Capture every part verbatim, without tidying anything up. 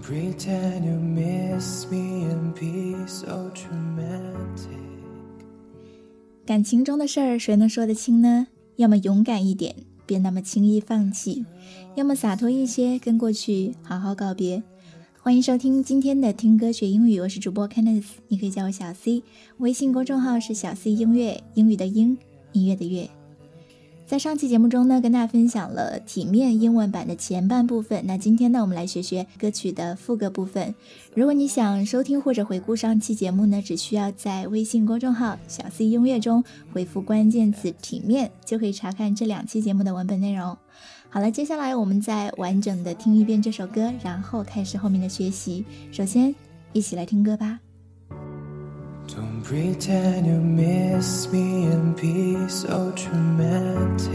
Don't pretend you miss me and be so dramatic。 感情中的事儿谁能说得清呢？要么勇敢一点，别那么轻易放弃，要么洒脱一些，跟过去好好告别。欢迎收听今天的听歌学英语，我是主播 Kenneth， 你可以叫我小 C， 微信公众号是小 C 音乐，英语的英，音乐的乐。在上期节目中呢，跟大家分享了体面英文版的前半部分，那今天呢，我们来学学歌曲的副歌部分。如果你想收听或者回顾上期节目呢，只需要在微信公众号小 C 音乐中回复关键词体面，就可以查看这两期节目的文本内容。好了，接下来我们再完整的听一遍这首歌，然后开始后面的学习。首先一起来听歌吧。 Don't pretend you miss me and be so dramatic.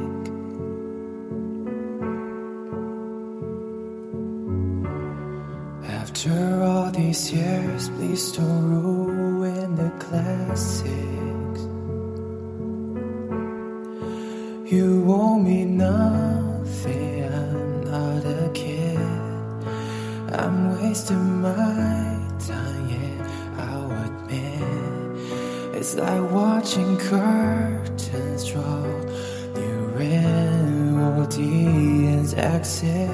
After all these years, please don't ruin the classics. You owe me nothing, I'm not a kid. I'm wasting my time, yeah, I'll admit. It's like watching curtains draw near an audience exit.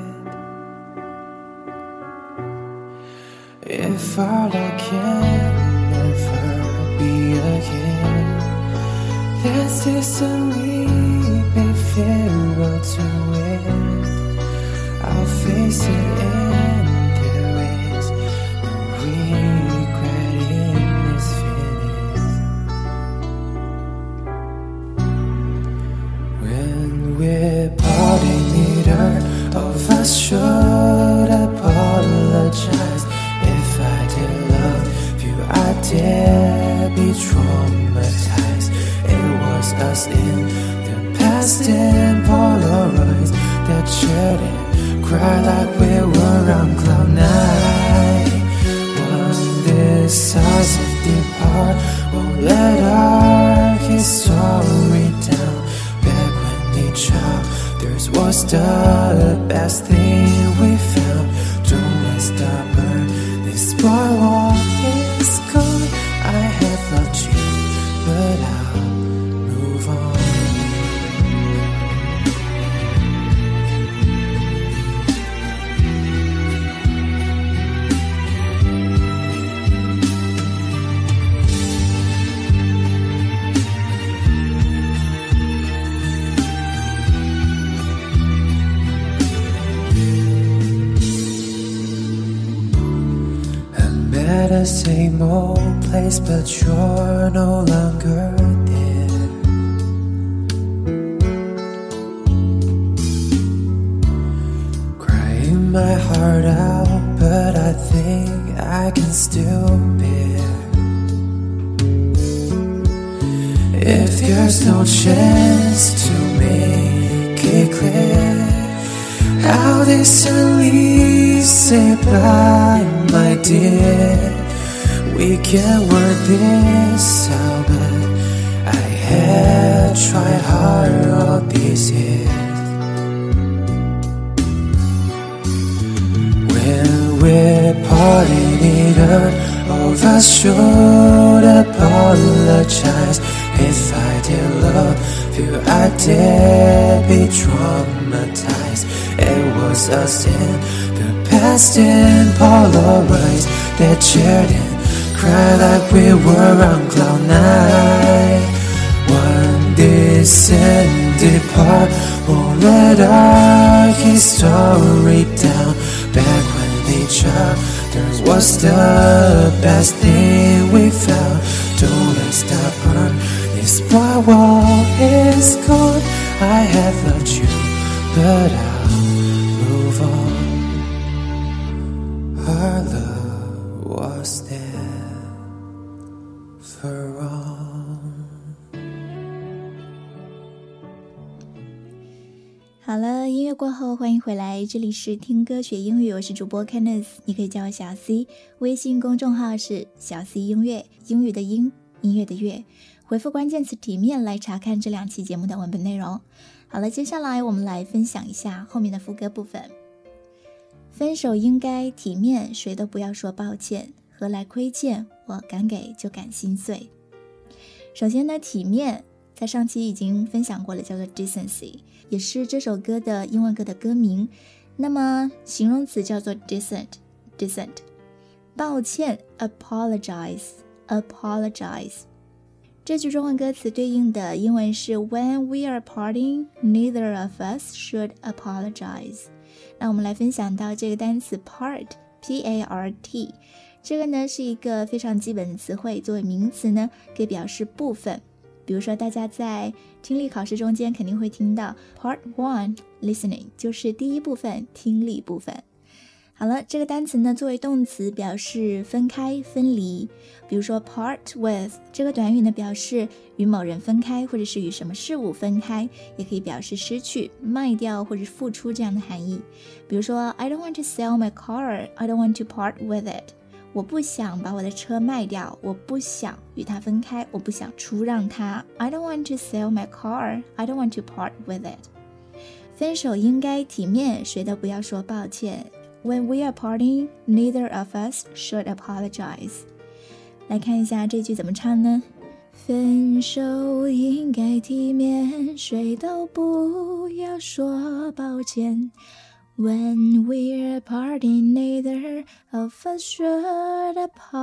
If our love can never be again, let's distantly be farewell to it. I'll face it and there is no regret in this feeling. When we're parting, neither of us should apologize. If I did love you, I did be traumatized. It was us in the past and polarized that shouldn't cry like we were on cloud nine. When this us depart, won't let our history down. Back when each other's was the best thing we found. Don't let stop burn this firewall is gone. I have loved you, but I'll move on. At the same old place, but you're no longer there. Crying my heart out, but I think I can still bear. If there's no chance to make it clear, how distantly say bye, my dear. We can work this out, but I had tried hard all these years. When we're parting, neither of us should apologize. If I did love you, I did be traumatized. It was us in the past and polarized that shared and cry like we were on cloud nine. One descend depart, won't let our history down. Back when each other was the best thing we found. Don't let's stop on this firewall is gone. I have loved you, but I'll move on. Our love was never wrong. 好了，音乐过后欢迎回来，这里是听歌学英语，我是主播 Kenneth， 你可以叫我小 C， 微信公众号是小 C 音乐，英语的英，音乐的乐，回复关键词体面来查看这两期节目的文本内容。好了，接下来我们来分享一下后面的副歌部分。 分手应该体面，谁都不要说抱歉，何来亏欠，我敢给就敢心碎。首先呢，体面在上期已经分享过了，叫做 decency， 也是这首歌的英文歌的歌名。那么形容词叫做 decent decent。 抱歉 apologize apologize。 这句中文歌词对应的英文是 When we are parting, neither of us should apologize。 那我们来分享到这个单词 part P A R T， 这个呢是一个非常基本的词汇，作为名词呢可以表示部分。比如说大家在听力考试中间肯定会听到 Part one listening， 就是第一部分听力部分。好了，这个单词呢作为动词表示分开分离，比如说 part with 这个短语呢表示与某人分开，或者是与什么事物分开，也可以表示失去、卖掉或者付出这样的含义。比如说 I don't want to sell my car, I don't want to part with it， 我不想把我的车卖掉，我不想与它分开，我不想出让它。 I don't want to sell my car, I don't want to part with it。 分手应该体面，谁都不要说抱歉。When we are parting, neither of us should apologize。 来看一下这句怎么唱呢？分手应该体面，谁都不要说抱歉。When we're parting, neither of us should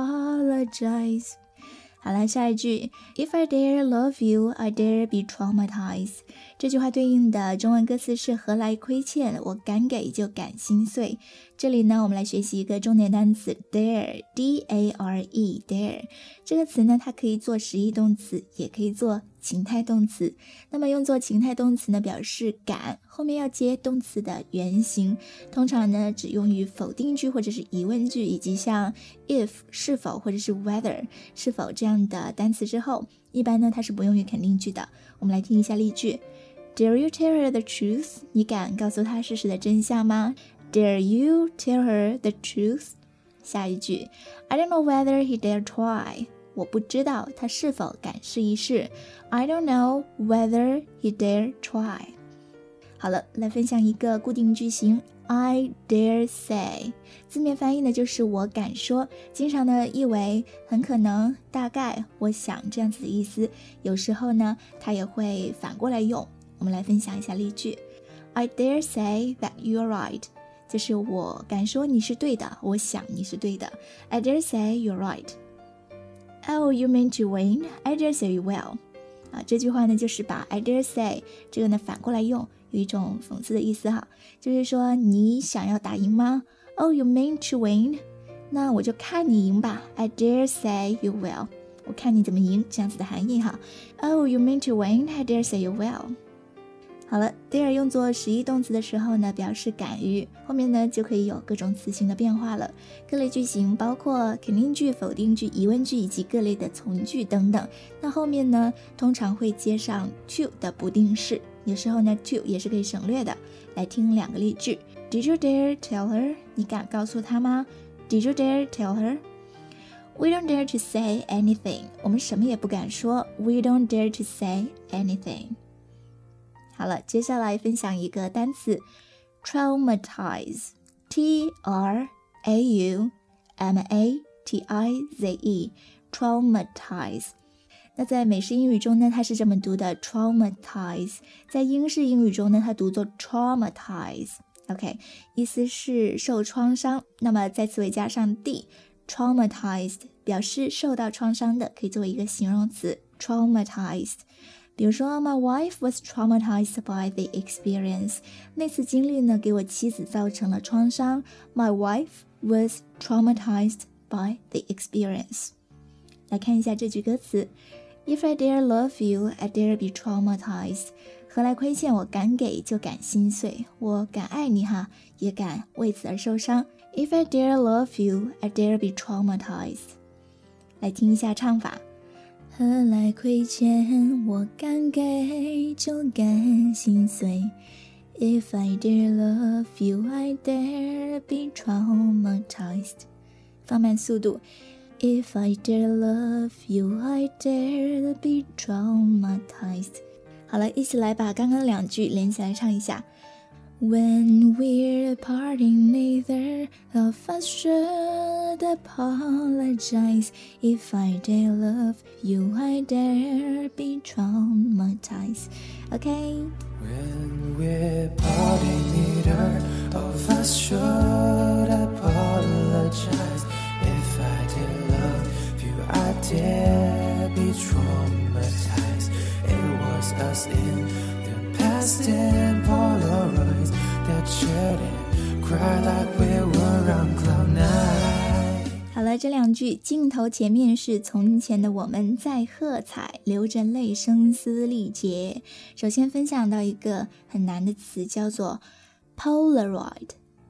apologize。 好了，下一句 If I dare love you, I dare be traumatized。 这句话对应的中文歌词是何来亏欠，我敢给就敢心碎。这里呢我们来学习一个重点单词 dare D A R E dare。 这个词呢它可以做实义动词，也可以做情态动词。那么用作情态动词呢表示敢，后面要接动词的原形，通常呢只用于否定句或者是疑问句，以及像 if 是否或者是 whether 是否这样的单词之后，一般呢它是不用于肯定句的。我们来听一下例句。 Dare you tell her the truth？ 你敢告诉她事实的真相吗？ Dare you tell her the truth？ 下一句 I don't know whether he dare try。 我不知道他是否敢试一试。 I don't know whether he dare try。 好了，来分享一个固定句型 I dare say。 字面翻译呢就是我敢说，经常呢译为很可能、大概、我想这样子的意思。有时候呢它也会反过来用。我们来分享一下例句。 I dare say that you're right， 就是我敢说你是对的，我想你是对的。 I dare say you're right。 Oh, you mean to win? I dare say you will。 啊，这句话呢就是把 I dare say 这个呢反过来用，有一种讽刺的意思哈，就是说你想要打赢吗？ Oh, you mean to win？ 那我就看你赢吧。 I dare say you will， 我看你怎么赢，这样子的含义哈。 Oh, you mean to win? I dare say you will。好了 dare 用作实义动词的时候呢表示敢于，后面呢就可以有各种词形的变化了。各类句型包括肯定句、否定句、疑问句以及各类的从句等等。那后面呢通常会接上 to 的不定式，有时候呢 to 也是可以省略的。来听两个例句。 Did you dare tell her？ 你敢告诉她吗？ Did you dare tell her？ We don't dare to say anything。 我们什么也不敢说。 We don't dare to say anything。好了，接下来分享一个单词 traumatize T R A U M A T I Z E traumatize。 那在美式英语中呢它是这么读的 traumatize， 在英式英语中呢它读作 traumatize。 OK， 意思是受创伤，那么在词尾加上 d traumatized 表示受到创伤的，可以作为一个形容词 traumatized。比如说 My wife was traumatized by the experience。 那次经历呢给我妻子造成了创伤。 My wife was traumatized by the experience。 来看一下这句歌词。 If I dare love you, I dare be traumatized。 何来亏欠，我敢给就敢心碎，我敢爱你哈，也敢为此而受伤。 If I dare love you, I dare be traumatized。 来听一下唱法。何来亏欠，我敢给就敢心碎。 If I dare love you, I dare be traumatized。 放慢速度。 If I dare love you, I dare be traumatized。 好了，一起来把刚刚两句连起来唱一下。 When we're parting, neither of us should apologize. If I dare love you, I dare be traumatized. Okay? When we're parting, neither of us should apologize. If I dare love you, I dare be traumatized. It was us in the past and Polaroids that shared and cried like we were on cloud nine. 好了，这两句镜头前面是从前的我们在喝彩，流着泪声嘶力竭。首先分享到一个很难的词，叫做 Polaroid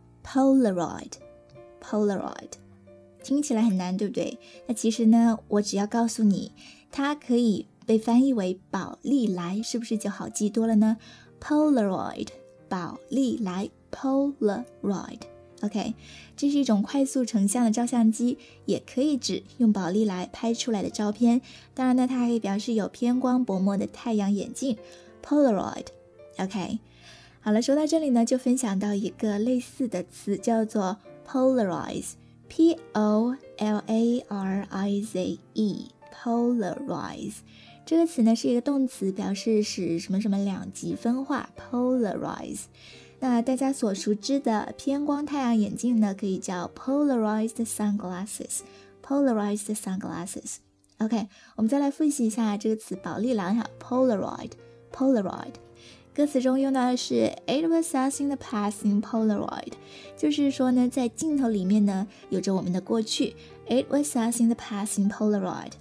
Polaroid Polaroid 听起来很难，对不对？那其实呢，我只要告诉你它可以被翻译为宝丽来，是不是就好记多了呢？ Polaroid 宝丽来 Polaroid OK， 这是一种快速成像的照相机，也可以指用宝丽来拍出来的照片。当然呢，它还可以表示有偏光薄膜的太阳眼镜 Polaroid OK， 好了，说到这里呢，就分享到一个类似的词，叫做 Polarize P O L A R I Z E Polarize 这个词呢是一个动词，表示使什么什么两极分化 Polarize。那大家所熟知的偏光太阳眼镜呢，可以叫 polarized sunglasses polarized sunglasses OK， 我们再来复习一下这个词宝丽来哈 Polaroid Polaroid 歌词中用到的是 It was us in the past in Polaroid， 就是说呢，在镜头里面呢有着我们的过去 It was us in the past in Polaroid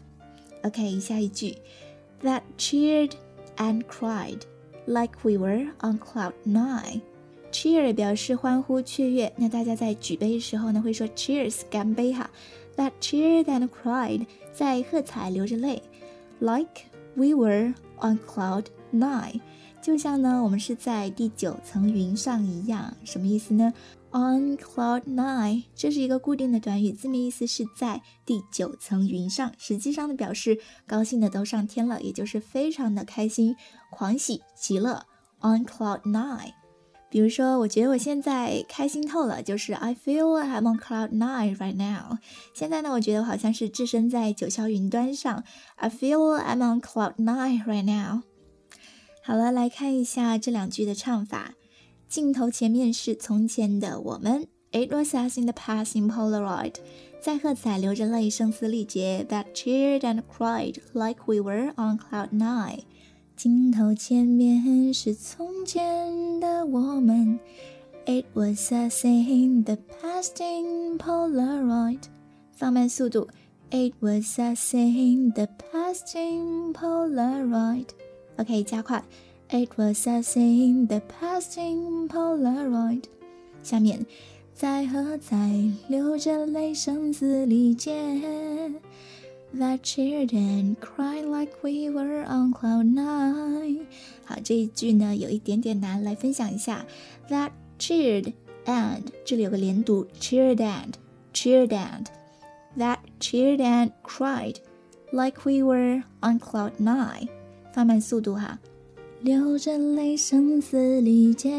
OK， 下一句 That cheered and cried like we were on cloud nine Cheer 表示欢呼雀跃，那大家在举杯的时候呢会说 Cheers 干杯哈。That cheered and cried 在喝彩流着泪 Like we were on cloud nine 就像呢我们是在第九层云上一样，什么意思呢？ On cloud nine 这是一个固定的短语，字面意思是在第九层云上，实际上的表示高兴的都上天了，也就是非常的开心，狂喜极乐 On cloud nine比如说我觉得我现在开心透了，就是 I feel I'm on cloud nine right now 现在呢我觉得我好像是置身在九霄云端上 I feel I'm on cloud nine right now 好了，来看一下这两句的唱法。镜头前面是从前的我们 It was us in the past in Polaroid 在喝彩流着泪声嘶力竭 That cheered and cried like we were on cloud nine镜头前面是从前的我们 It was us in the past in Polaroid 放慢速度 It was us in the past in Polaroid OK 加快 It was us in the past in Polaroid 下面在喝彩流着泪声嘶力竭That cheered and cried like we were on cloud nine 好，这一句呢有一点点难，来分享一下 That cheered and 这里有个连读 cheered and cheered and That cheered and cried like we were on cloud nine 放慢速度哈，流着泪声嘶力竭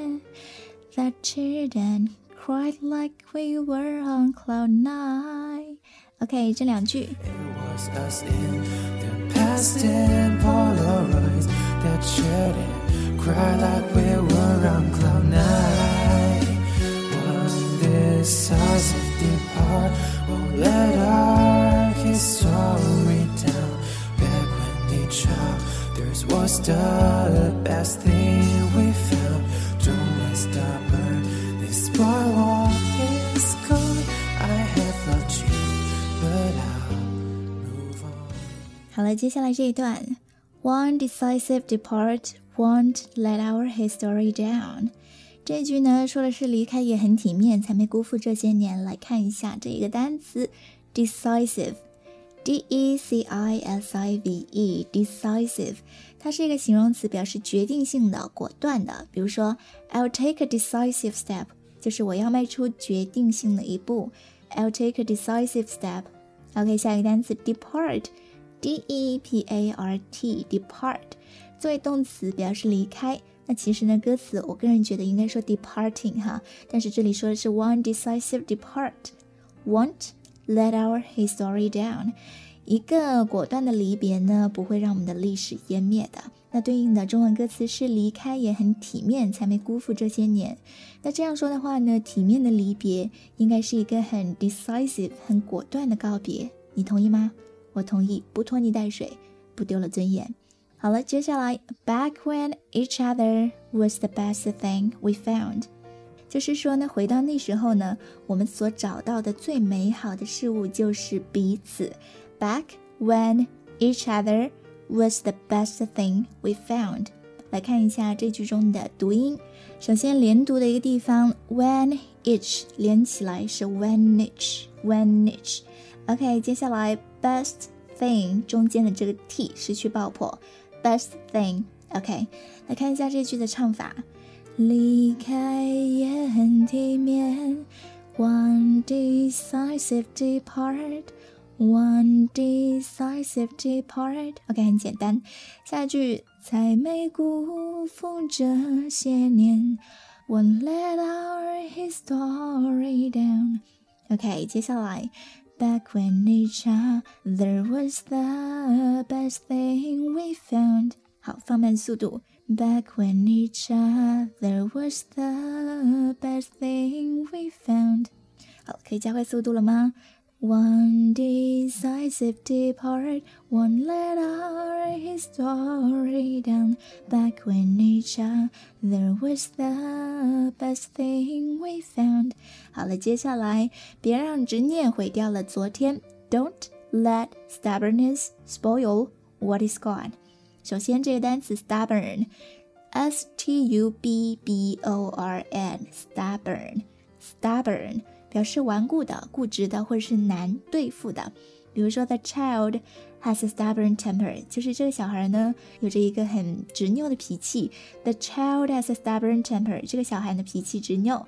That cheered and cried like we were on cloud nine OK 这两句 It was us in the past and Polaroids that shared and cried like we were on cloud nine One decisive depart won't let our history down Back when each other's was the best thing we found Don't let stubborn this boy won't is gone I have loved you but I'll move on 好了，接下来这一段 One decisive depart won't let our history down 这句呢说的是离开也很体面，才没辜负这些年。来看一下这个单词 decisive D E C I S I V E decisive 它是一个形容词，表示决定性的、果断的。比如说 I'll take a decisive step 就是我要迈出决定性的一步 I'll take a decisive step OK 下一个单词 depart D E P A R T depart 作为动词表示离开， 那其实呢，歌词我个人觉得应该说 departing 哈，但是这里说的是 one decisive depart, won't let our history down。一个果断的离别呢，不会让我们的历史湮灭的。那对应的中文歌词是离开也很体面，才没辜负这些年。那这样说的话呢，体面的离别应该是一个很 decisive 很果断的告别，你同意吗？我同意，不拖泥带水，不丢了尊严。好了，接下来 Back when each other was the best thing we found， 就是说呢，回到那时候呢，我们所找到的最美好的事物就是彼此。Back when each other was the best thing we found。 来看一下这句中的读音。首先连读的一个地方 when each 连起来是 when each when each。 OK， 接下来 best thing 中间的这个 t 失去爆破 best thing。 OK， 来看一下这句的唱法。离开也很体面， one decisive depart One decisive depart。 OK， 很简单。下一句，才没辜负这些年， Won't let our history down。 OK， 接下来 Back when each other was the best thing we found。 好，放慢速度。 Back when each other was the best thing we found。 好，可以加快速度了吗？One decisive depart, won't let our history down. Back when each other was the best thing we found。 好了，接下来别让执念毁掉了昨天。 Don't let stubbornness spoil what is gone。 首先这个单词 stubborn S T U B B O R N stubborn stubborn表示顽固的、固执的或者是难对付的。比如说 The child has a stubborn temper， 就是这个小孩呢有着一个很执拗的脾气。 The child has a stubborn temper， 这个小孩的脾气执拗。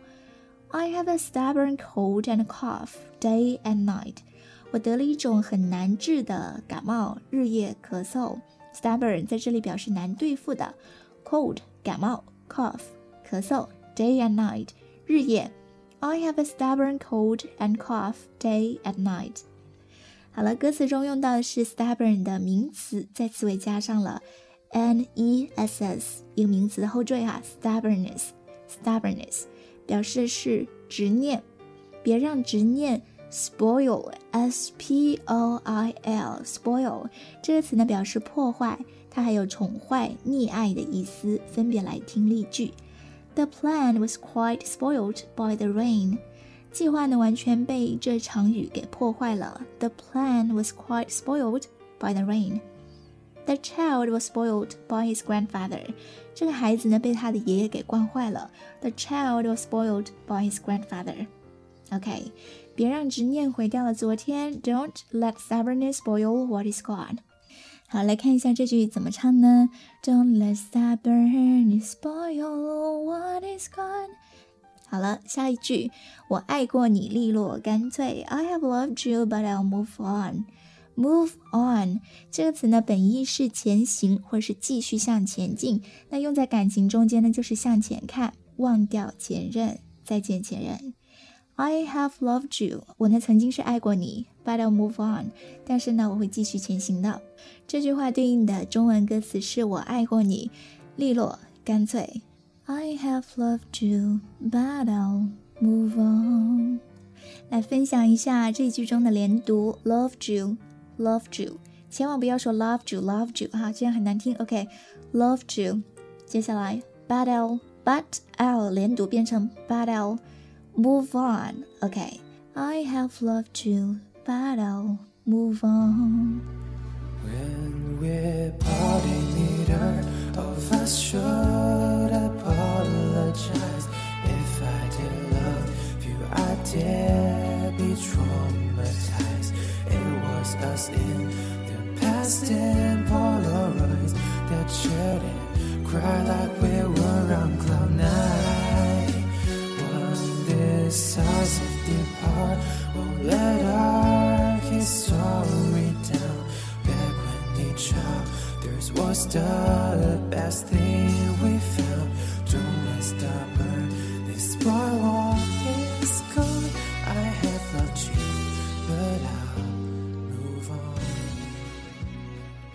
I have a stubborn cold and cough day and night， 我得了一种很难治的感冒，日夜咳嗽。 Stubborn 在这里表示难对付的。 Cold 感冒， cough 咳嗽， day and night 日夜。I have a stubborn cold and cough day and night。 好了，歌词中用到的是 stubborn 的名词，在词尾加上了 N E S S 一个名词的后缀哈 stubbornness stubbornness 表示是执念。别让执念 spoil S P O I L spoil 这个词呢表示破坏，它还有宠坏、溺爱的意思。分别来听例句。The plan was quite spoiled by the rain。 计划呢完全被这场雨给破坏了。 The plan was quite spoiled by the rain。 The child was spoiled by his grandfather。 这个孩子呢被他的爷爷给惯坏了。 The child was spoiled by his grandfather。 OK， 别让执念毁掉了昨天。 Don't let stubbornness spoil what is gone。好，来看一下这句怎么唱呢？ Don't let stubbornness spoil what is gone。 好了，下一句，我爱过你利落干脆。 I have loved you but I'll move on。 Move on 这个词呢本意是前行或是继续向前进，那用在感情中间呢就是向前看，忘掉前任，再见前任。I have loved you， 我呢曾经是爱过你 but I'll move on， 但是呢我会继续前行的。这句话对应的中文歌词是我爱过你利落干脆。 I have loved you but I'll move on。 来分享一下这句中的连读 loved you loved you， 千万不要说 loved you loved you 哈，这样很难听。 OK loved you， 接下来 but I'll but I'll 连读变成 but I'll move on。 OK I have loved you but I'll move on。 When we're parting, neither of us should apologize. If I did love you, I dare be traumatized. It was us in the past and Polaroids that shared and cried like we were on cloud nine. One decisive depart won't let our history down. Back when each other's was the best thing we found.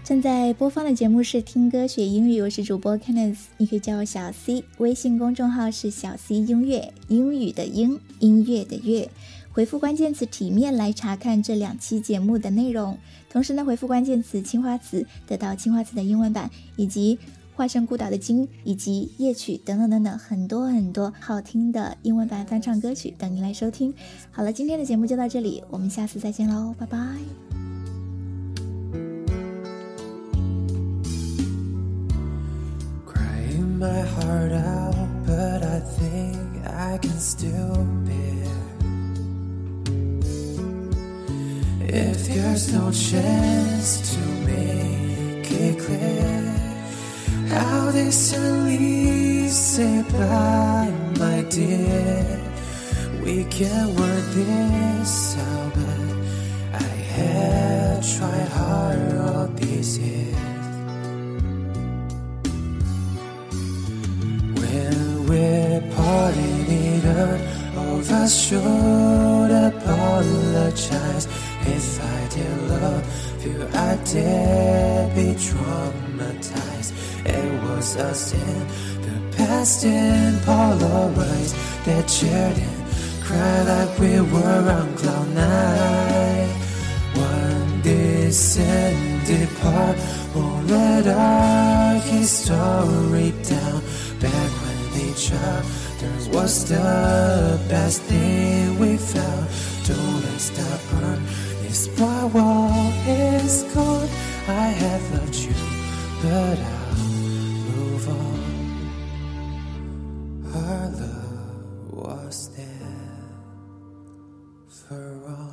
正在播放的节目是听歌学英语，我是主播 Kenneth， 你可以叫我小 C， 微信公众号是小 C 音乐，英语的英，音乐的乐，回复关键词体面来查看这两期节目的内容。同时呢，回复关键词青花瓷得到青花瓷的英文版，以及化身孤岛的鲸，以及夜曲等等等等很多很多好听的英文版翻唱歌曲等你来收听。好了，今天的节目就到这里，我们下次再见喽，拜拜。 Crying my heart out, but I think I can still bear. If there's no chance to make it clear, how they suddenly say bye, my dear. We can't work this out, but I had tried hard all these years. When we're parting it up, all of us should apologize. If I did love you, I did be traumatized. It was us in the past and Polaroids that cheered and cried like we were on cloud nine. One descended part won't let our history down. Back when each other was the best thing we found. Don't let's stop on this bright wall is gone. I have loved you, but I'll move on. Our love was never wrong.